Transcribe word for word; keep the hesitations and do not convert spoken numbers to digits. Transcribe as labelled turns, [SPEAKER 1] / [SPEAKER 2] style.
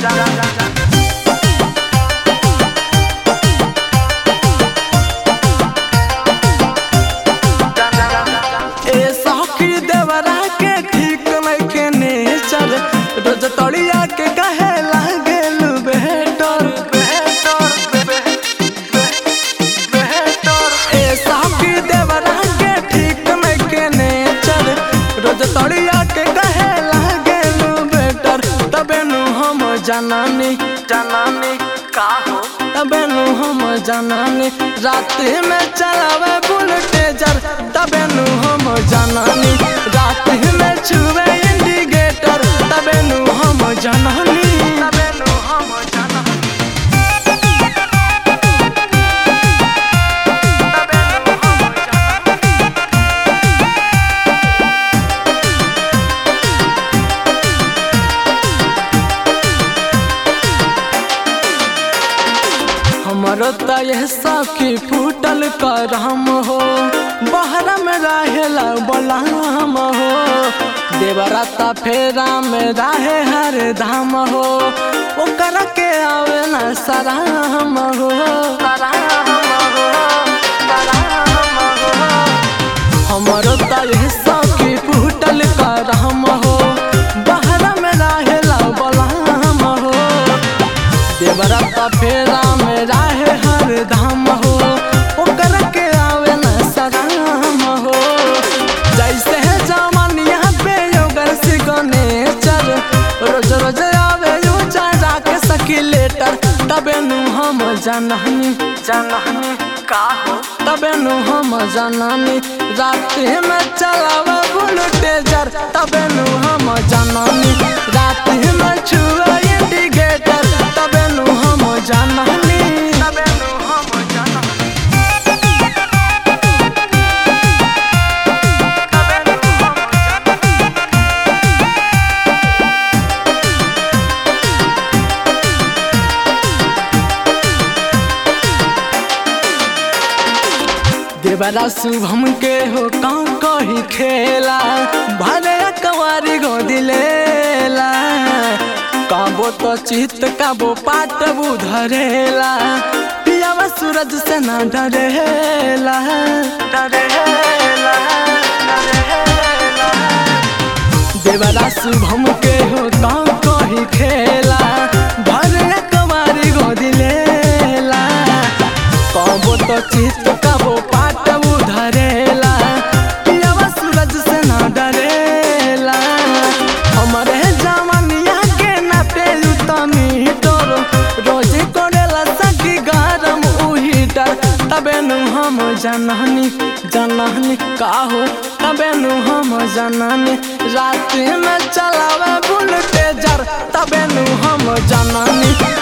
[SPEAKER 1] रोज तड़िया के कहे लागेल बेहतर ए साकी देवरा के ठीक में के नेचर रोज तड़िया के कहे लागेल बेहतर तबे नु हम जनानी जनानी का हो तबे नु हम जनानी रात में चलावे बुलटेजर तबे नु हम जनानी रात में छुवे इंडिकेटर तबे नु हम जनानी तबे नु हम जनानी तबे नु हम हमारो त यह सखी फूटल करम हो बहरा में रहेला बलाम हो देवराता फेरा में रहे हर धाम हो ओकर के आवे न सराम हो सराम हो सराम हो हमारो त यह सखी फूटल करम हो बहरा में रहेला बलाम हो देवराता फेरा में रहे हर धाम हो ओकर के आवे न सराम हो जैसे है जमानिया पे योगर सिग्नेचर रोज रोज आवे यू चाचा के सखी लेटर तबे नु हम जनानी जनानी का हो तबे नु हम जनानी रात में चलावे बुलटेजर तबे नु हम जनानी रात में छुए इंडिकेटर तबे नु हम जनानी तबे नु हम जनानी तबे नु हम देवरा शुभम के हो काँ कही खेला भले कवारी गोदी लेला काबो तो चित काबो पाट बुधरेला पियावा सूरज से ना डरेला डरेला डरेला देवरा शुभम के हो काँ कही खेला भले कवारी गोदी लेला काबो तो चित काबो पाट बुधरेला पियावा सूरज से ना डरेला हमारे जवानिया के ना पेलू तमी तोरो रोज करेला सखी गरम उहीटर तबे नु हम जनानी जनानी का हो तबे नु हम जनानी रात में चलावे बुलटेजर तबे नु हम जनानी